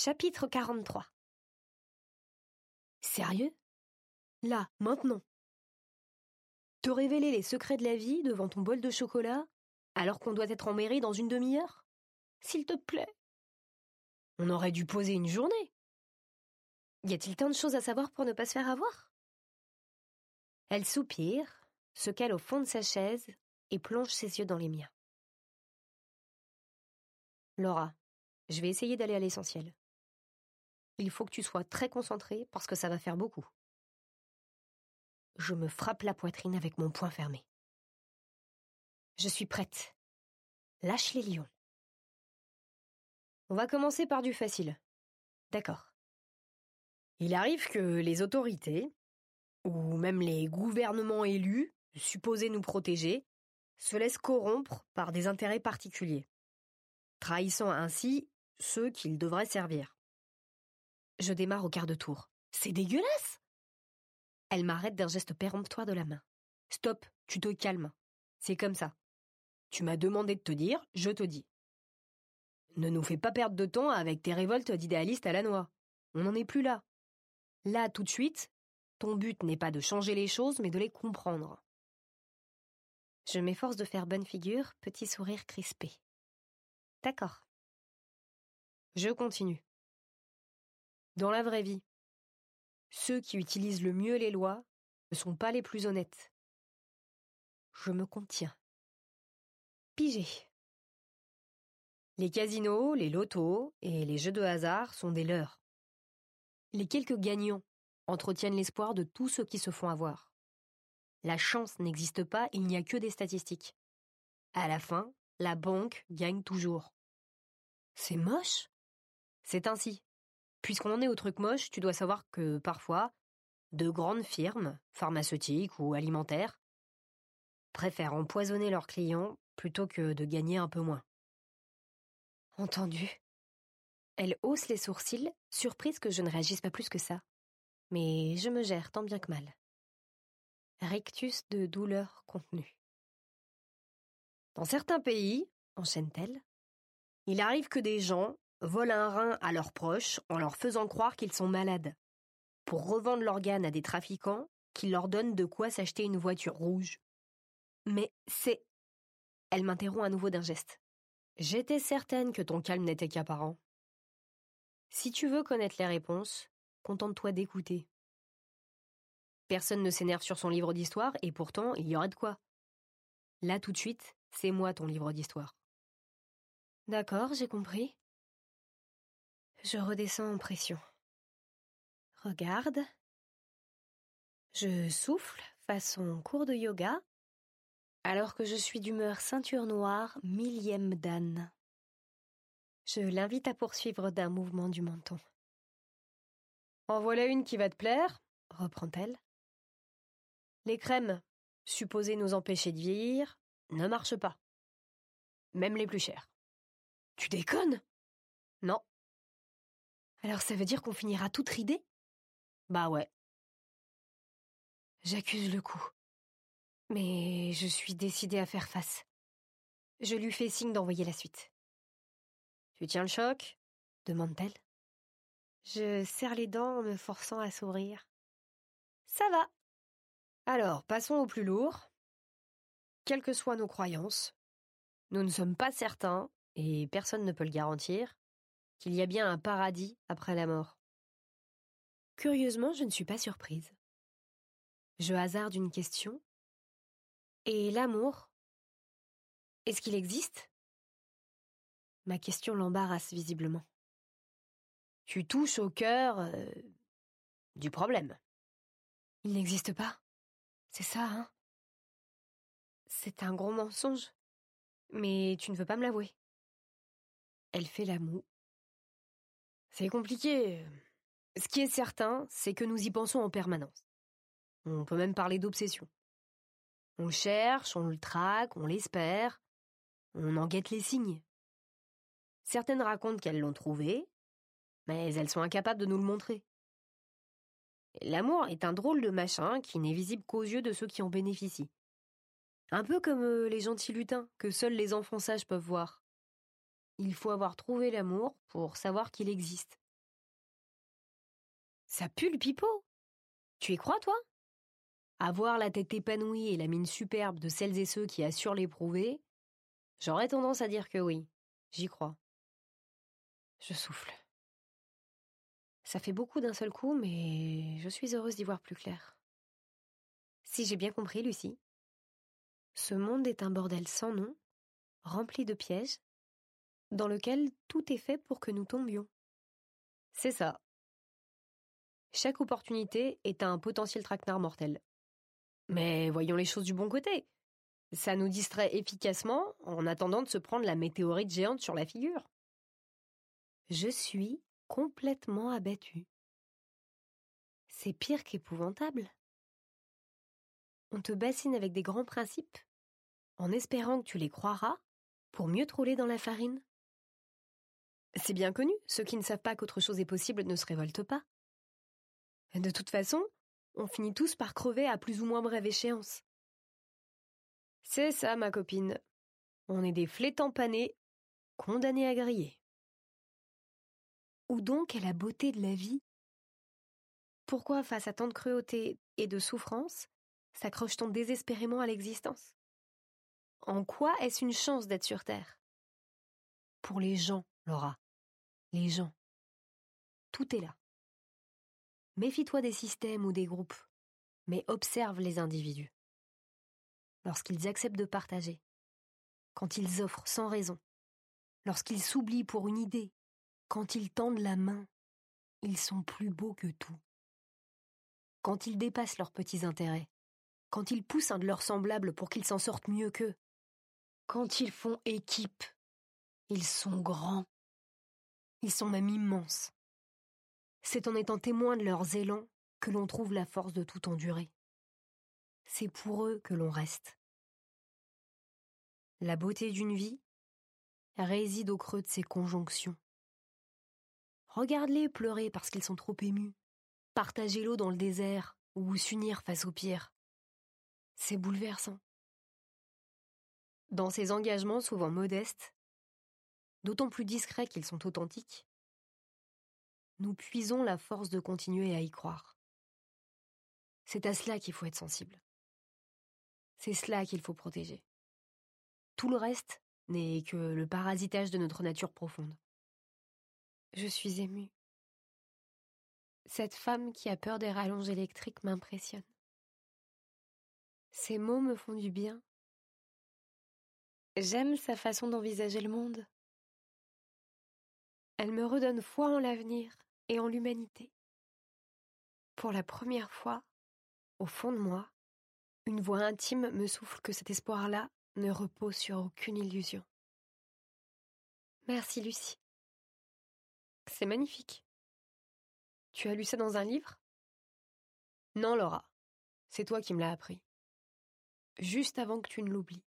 Chapitre 43. Sérieux? Là, maintenant? Te révéler les secrets de la vie devant ton bol de chocolat, alors qu'on doit être en mairie dans une demi-heure? S'il te plaît. On aurait dû poser une journée. Y a-t-il tant de choses à savoir pour ne pas se faire avoir? Elle soupire, se cale au fond de sa chaise et plonge ses yeux dans les miens. Laura, je vais essayer d'aller à l'essentiel. Il faut que tu sois très concentrée parce que ça va faire beaucoup. Je me frappe la poitrine avec mon poing fermé. Je suis prête. Lâche les lions. On va commencer par du facile. D'accord. Il arrive que les autorités, ou même les gouvernements élus, supposés nous protéger, se laissent corrompre par des intérêts particuliers, trahissant ainsi ceux qu'ils devraient servir. Je démarre au quart de tour. C'est dégueulasse! Elle m'arrête d'un geste péremptoire de la main. Stop, tu te calmes. C'est comme ça. Tu m'as demandé de te dire, je te dis. Ne nous fais pas perdre de temps avec tes révoltes d'idéalistes à la noix. On n'en est plus là. Là, tout de suite, ton but n'est pas de changer les choses, mais de les comprendre. Je m'efforce de faire bonne figure, petit sourire crispé. D'accord. Je continue. Dans la vraie vie, ceux qui utilisent le mieux les lois ne sont pas les plus honnêtes. Je me contiens. Pigé. Les casinos, les lotos et les jeux de hasard sont des leurres. Les quelques gagnants entretiennent l'espoir de tous ceux qui se font avoir. La chance n'existe pas, il n'y a que des statistiques. À la fin, la banque gagne toujours. C'est moche? C'est ainsi. Puisqu'on en est au truc moche, tu dois savoir que parfois, de grandes firmes, pharmaceutiques ou alimentaires, préfèrent empoisonner leurs clients plutôt que de gagner un peu moins. Entendu. Elle hausse les sourcils, surprise que je ne réagisse pas plus que ça. Mais je me gère tant bien que mal. Rictus de douleur contenue. Dans certains pays, enchaîne-t-elle, il arrive que des gens volent un rein à leurs proches en leur faisant croire qu'ils sont malades, pour revendre l'organe à des trafiquants qui leur donnent de quoi s'acheter une voiture rouge. Mais c'est... Elle m'interrompt à nouveau d'un geste. J'étais certaine que ton calme n'était qu'apparent. Si tu veux connaître les réponses, contente-toi d'écouter. Personne ne s'énerve sur son livre d'histoire et pourtant, il y aurait de quoi. Là, tout de suite, c'est moi ton livre d'histoire. D'accord, j'ai compris. Je redescends en pression. Regarde. Je souffle façon cours de yoga, alors que je suis d'humeur ceinture noire, millième dan. Je l'invite à poursuivre d'un mouvement du menton. En voilà une qui va te plaire, reprend-elle. Les crèmes, supposées nous empêcher de vieillir, ne marchent pas. Même les plus chères. Tu déconnes? Non. Alors ça veut dire qu'on finira toutes ridées? Bah ouais. J'accuse le coup. Mais je suis décidée à faire face. Je lui fais signe d'envoyer la suite. Tu tiens le choc? Demande-t-elle. Je serre les dents en me forçant à sourire. Ça va. Alors, passons au plus lourd. Quelles que soient nos croyances, nous ne sommes pas certains, et personne ne peut le garantir, qu'il y a bien un paradis après la mort. Curieusement, je ne suis pas surprise. Je hasarde une question. Et l'amour? Est-ce qu'il existe? Ma question l'embarrasse visiblement. Tu touches au cœur du problème. Il n'existe pas. C'est ça, hein? C'est un gros mensonge. Mais tu ne veux pas me l'avouer. Elle fait la moue. C'est compliqué. Ce qui est certain, c'est que nous y pensons en permanence. On peut même parler d'obsession. On le cherche, on le traque, on l'espère. On en guette les signes. Certaines racontent qu'elles l'ont trouvé, mais elles sont incapables de nous le montrer. L'amour est un drôle de machin qui n'est visible qu'aux yeux de ceux qui en bénéficient. Un peu comme les gentils lutins que seuls les enfants sages peuvent voir. Il faut avoir trouvé l'amour pour savoir qu'il existe. Ça pue le pipeau. Tu y crois, toi? Avoir la tête épanouie et la mine superbe de celles et ceux qui assurent l'éprouver, j'aurais tendance à dire que oui, j'y crois. Je souffle. Ça fait beaucoup d'un seul coup, mais je suis heureuse d'y voir plus clair. Si j'ai bien compris, Lucie, ce monde est un bordel sans nom, rempli de pièges, dans lequel tout est fait pour que nous tombions. C'est ça. Chaque opportunité est un potentiel traquenard mortel. Mais voyons les choses du bon côté. Ça nous distrait efficacement en attendant de se prendre la météorite géante sur la figure. Je suis complètement abattue. C'est pire qu'épouvantable. On te bassine avec des grands principes, en espérant que tu les croiras, pour mieux te rouler dans la farine. C'est bien connu, ceux qui ne savent pas qu'autre chose est possible ne se révoltent pas. De toute façon, on finit tous par crever à plus ou moins brève échéance. C'est ça, ma copine. On est des flétans panés, condamnés à griller. Où donc est la beauté de la vie? Pourquoi, face à tant de cruauté et de souffrance, s'accroche-t-on désespérément à l'existence? En quoi est-ce une chance d'être sur Terre? Pour les gens, Laura. Les gens. Tout est là. Méfie-toi des systèmes ou des groupes, mais observe les individus. Lorsqu'ils acceptent de partager, quand ils offrent sans raison, lorsqu'ils s'oublient pour une idée, quand ils tendent la main, ils sont plus beaux que tout. Quand ils dépassent leurs petits intérêts, quand ils poussent un de leurs semblables pour qu'ils s'en sortent mieux qu'eux, quand ils font équipe, ils sont grands. Ils sont même immenses. C'est en étant témoin de leurs élans que l'on trouve la force de tout endurer. C'est pour eux que l'on reste. La beauté d'une vie réside au creux de ses conjonctions. Regarde-les pleurer parce qu'ils sont trop émus, partager l'eau dans le désert ou s'unir face au pire. C'est bouleversant. Dans ces engagements souvent modestes, d'autant plus discrets qu'ils sont authentiques, nous puisons la force de continuer à y croire. C'est à cela qu'il faut être sensible. C'est cela qu'il faut protéger. Tout le reste n'est que le parasitage de notre nature profonde. Je suis émue. Cette femme qui a peur des rallonges électriques m'impressionne. Ces mots me font du bien. J'aime sa façon d'envisager le monde. Elle me redonne foi en l'avenir et en l'humanité. Pour la première fois, au fond de moi, une voix intime me souffle que cet espoir-là ne repose sur aucune illusion. Merci, Lucie. C'est magnifique. Tu as lu ça dans un livre? Non, Laura. C'est toi qui me l'as appris. Juste avant que tu ne l'oublies.